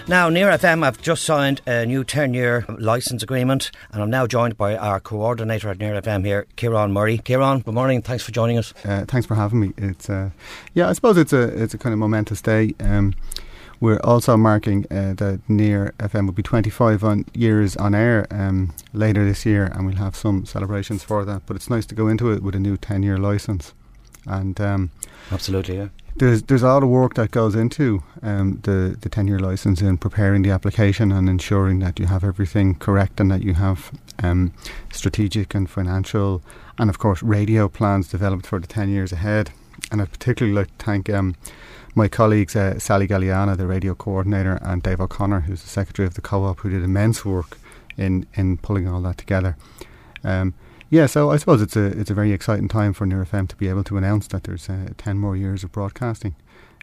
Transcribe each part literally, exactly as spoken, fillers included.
Now, Near F M have just signed a new ten-year licence agreement, and I'm now joined by our coordinator at Near F M here, Kieran Murray. Kieran, good morning. Thanks for joining us. Uh, thanks for having me. It's uh, yeah, I suppose it's a it's a kind of momentous day. Um, we're also marking uh, that Near F M will be twenty-five on years on air um, later this year, and we'll have some celebrations for that. But it's nice to go into it with a new ten-year licence, and um, absolutely, yeah. There's there's a lot of work that goes into um, the the ten-year licence in preparing the application and ensuring that you have everything correct and that you have um, strategic and financial and of course radio plans developed for the ten years ahead. And I'd particularly like to thank um, my colleagues uh, Sally Galliana, the radio coordinator, and Dave O'Connor, who's the secretary of the co-op, who did immense work in, in pulling all that together. Um, Yeah, so I suppose it's a it's a very exciting time for Near F M to be able to announce that there's uh, ten more years of broadcasting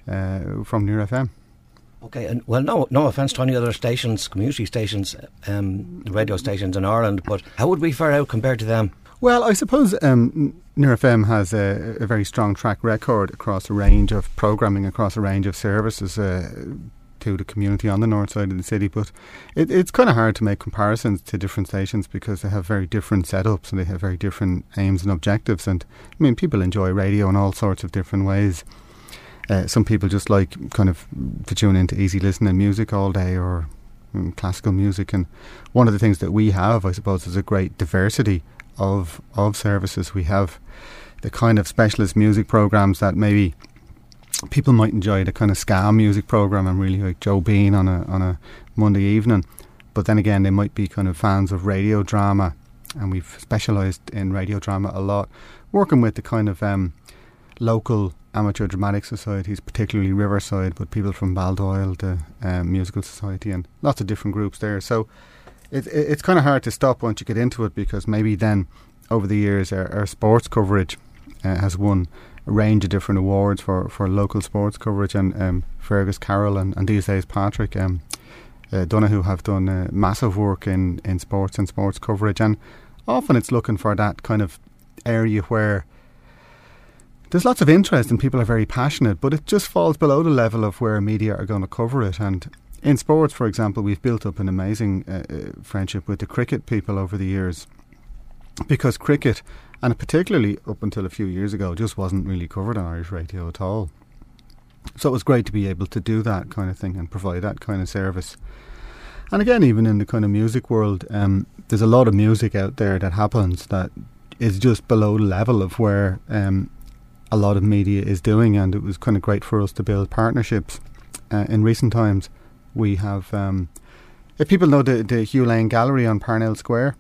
uh, from Near F M. Okay, and well, no no offence to any other stations, community stations, um, radio stations in Ireland, but how would we fare out compared to them? Well, I suppose um, Near F M has a, a very strong track record across a range of programming, across a range of services uh, to the community on the north side of the city, but it, it's kind of hard to make comparisons to different stations because they have very different setups and they have very different aims and objectives. And I mean, people enjoy radio in all sorts of different ways. Uh, some people just like kind of to tune into easy listening music all day, or um, classical music. And one of the things that we have, I suppose, is a great diversity of of services. We have the kind of specialist music programs that maybe people might enjoy, the kind of ska music program and really like Joe Bean on a on a Monday evening, but then again they might be kind of fans of radio drama, and we've specialised in radio drama a lot, working with the kind of um, local amateur dramatic societies, particularly Riverside, but people from Baldoyle, the um, Musical Society, and lots of different groups there. So it, it, it's kind of hard to stop once you get into it, because maybe then over the years our, our sports coverage uh, has won a range of different awards for, for local sports coverage, and um, Fergus Carroll and, and these days Patrick um, uh, Donoghue have done uh, massive work in, in sports and sports coverage, and often it's looking for that kind of area where there's lots of interest and people are very passionate, but it just falls below the level of where media are going to cover it. And in sports, for example, we've built up an amazing uh, uh, friendship with the cricket people over the years, because cricket, and particularly up until a few years ago, just wasn't really covered on Irish radio at all. So it was great to be able to do that kind of thing and provide that kind of service. And again, even in the kind of music world, um, there's a lot of music out there that happens that is just below the level of where um, a lot of media is doing, and it was kind of great for us to build partnerships. Uh, in recent times, we have, um, if people know the, the Hugh Lane Gallery on Parnell Square,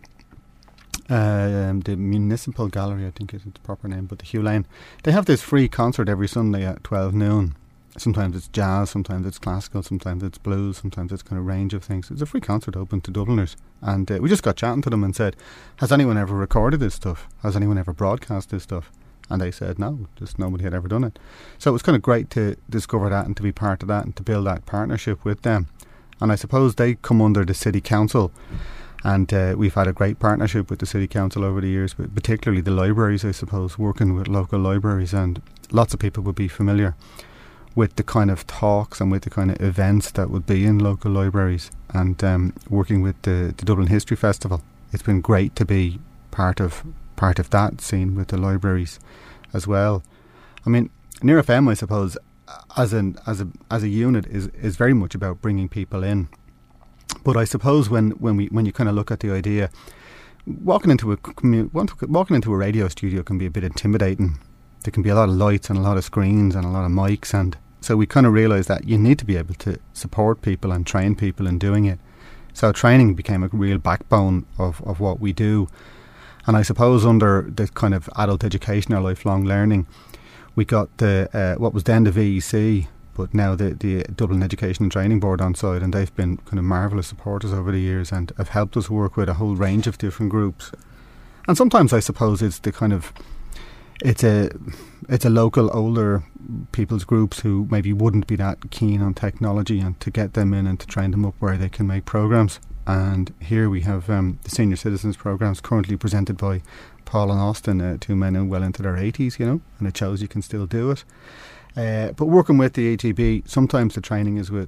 Uh, um, the Municipal Gallery, I think is its proper name, but the Hugh Lane, they have this free concert every Sunday at twelve noon. Sometimes it's jazz, sometimes it's classical, sometimes it's blues, sometimes it's kind of range of things. It's a free concert open to Dubliners, and uh, we just got chatting to them and said, has anyone ever recorded this stuff? Has anyone ever broadcast this stuff? And they said no, just nobody had ever done it. So it was kind of great to discover that and to be part of that and to build that partnership with them. And I suppose they come under the City Council, and uh, we've had a great partnership with the City Council over the years, but particularly the libraries, I suppose, working with local libraries, and lots of people would be familiar with the kind of talks and with the kind of events that would be in local libraries, and um, working with the, the Dublin History Festival. It's been great to be part of part of that scene with the libraries as well. I mean, Near F M, I suppose, as an as a as a unit, is is very much about bringing people in. But I suppose when, when we when you kind of look at the idea, walking into a commu- walking into a radio studio can be a bit intimidating. There can be a lot of lights and a lot of screens and a lot of mics, and so we kind of realise that you need to be able to support people and train people in doing it. So training became a real backbone of, of what we do. And I suppose under the kind of adult education or lifelong learning, we got the uh, what was then the V E C, but now the, the Dublin Education and Training Board on side, and they've been kind of marvellous supporters over the years and have helped us work with a whole range of different groups. And sometimes I suppose it's the kind of it's a it's a local older people's groups who maybe wouldn't be that keen on technology, and to get them in and to train them up where they can make programmes. And here we have um, the Senior Citizens programmes currently presented by Paul and Austin, uh, two men well into their eighties, you know, and it shows you can still do it. Uh, but working with the A T B, sometimes the training is with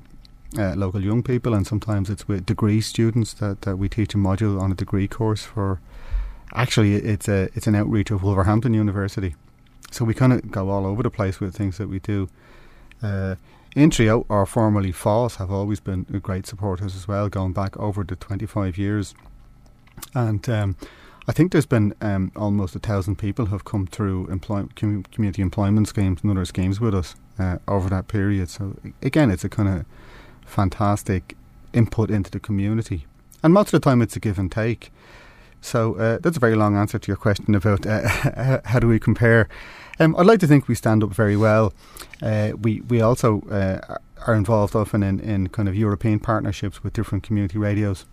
uh, local young people, and sometimes it's with degree students that, that we teach a module on a degree course for. Actually, it's a it's an outreach of Wolverhampton University. So we kind of go all over the place with things that we do. Uh, Intrio, or formerly F O S, have always been great supporters as well, going back over the twenty-five years. And um, I think there's been um, almost a thousand people have come through employ- com- community employment schemes and other schemes with us uh, over that period. So again, it's a kind of fantastic input into the community. And most of the time it's a give and take. So uh, that's a very long answer to your question about uh, how do we compare. Um, I'd like to think we stand up very well. Uh, we we also uh, are involved often in, in kind of European partnerships with different community radios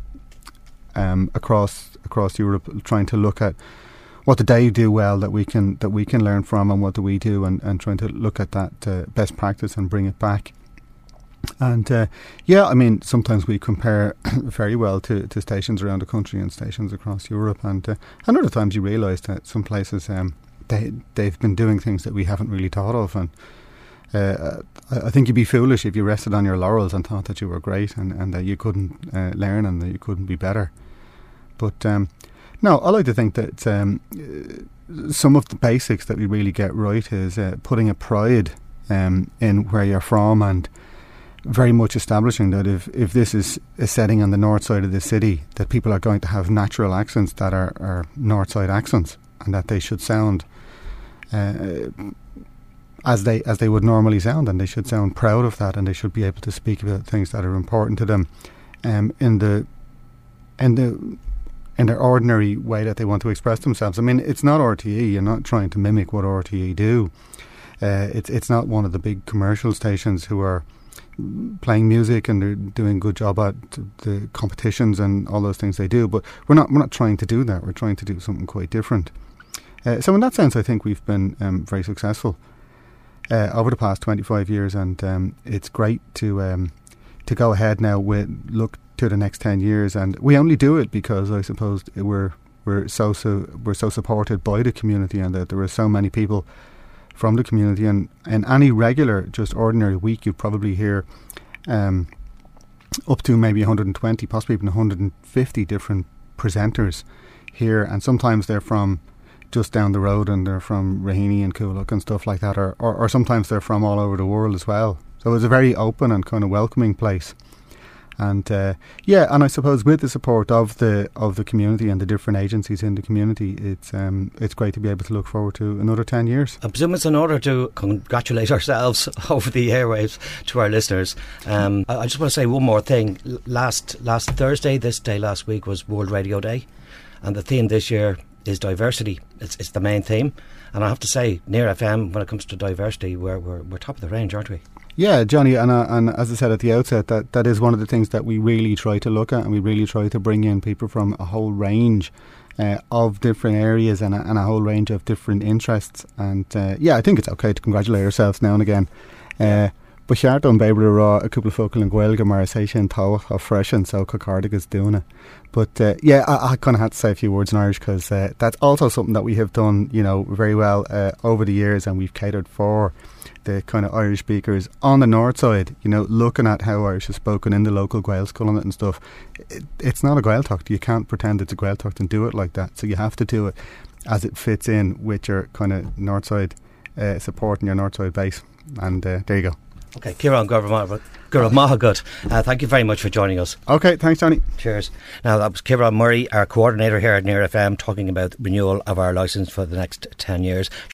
um, across across Europe, trying to look at what do they do well that we can that we can learn from, and what do we do, and, and trying to look at that uh, best practice and bring it back. And uh, yeah, I mean, sometimes we compare very well to, to stations around the country and stations across Europe, and uh, and other times you realise that some places um, they they've been doing things that we haven't really thought of, and uh, I, I think you'd be foolish if you rested on your laurels and thought that you were great and, and that you couldn't uh, learn and that you couldn't be better. But um, no, I like to think that um, some of the basics that we really get right is uh, putting a pride um, in where you're from, and very much establishing that if, if this is a setting on the north side of the city, that people are going to have natural accents that are, are north side accents, and that they should sound uh, as they as they would normally sound, and they should sound proud of that, and they should be able to speak about things that are important to them um, in the in the in their ordinary way that they want to express themselves. I mean, it's not R T E. You're not trying to mimic what R T E do. Uh, it's it's not one of the big commercial stations who are playing music and they're doing a good job at the competitions and all those things they do, but we're not we're not trying to do that. We're trying to do something quite different. Uh, so in that sense, I think we've been um, very successful uh, over the past twenty-five years, and um, it's great to um, to go ahead now with look to the next ten years. And we only do it because I suppose we're we're so so we're so supported by the community, and that there are so many people from the community, and in any regular, just ordinary week, you'd probably hear um, up to maybe one hundred twenty, possibly even one hundred fifty different presenters here, and sometimes they're from just down the road, and they're from Raheny and Coolock and stuff like that, or, or, or sometimes they're from all over the world as well. So it's a very open and kind of welcoming place. And uh, yeah, and I suppose with the support of the of the community and the different agencies in the community, it's um, it's great to be able to look forward to another ten years. I presume it's in order to congratulate ourselves over the airwaves to our listeners. Um, I, I just want to say one more thing. Last last Thursday, this day last week, was World Radio Day, and the theme this year is diversity. It's it's the main theme, and I have to say, Near F M, when it comes to diversity, we're we're, we're top of the range, aren't we? Yeah, Johnny, and uh, and as I said at the outset, that, that is one of the things that we really try to look at, and we really try to bring in people from a whole range uh, of different areas and a, and a whole range of different interests. And uh, yeah, I think it's okay to congratulate ourselves now and again. Uh, But Seart an Beibr rá a cúpla focail an Gaeilge mar sé sin tábhacht á freisin, so Cardiff is doing it. But uh, yeah, I, I kind of had to say a few words in Irish, because uh, that's also something that we have done, you know, very well uh, over the years, and we've catered for the kind of Irish speakers on the north side, you know, looking at how Irish is spoken in the local Gaelscoileanna and stuff. It, it's not a Gaeltacht. You can't pretend it's a Gaeltacht and do it like that. So you have to do it as it fits in with your kind of north side uh, support and your north side base. And uh, there you go. Okay, Ciarán Gurb Mahagut, uh, thank you very much for joining us. Okay, thanks, Johnny. Cheers. Now, that was Ciarán Murray, our coordinator here at Near F M, talking about renewal of our licence for the next ten years.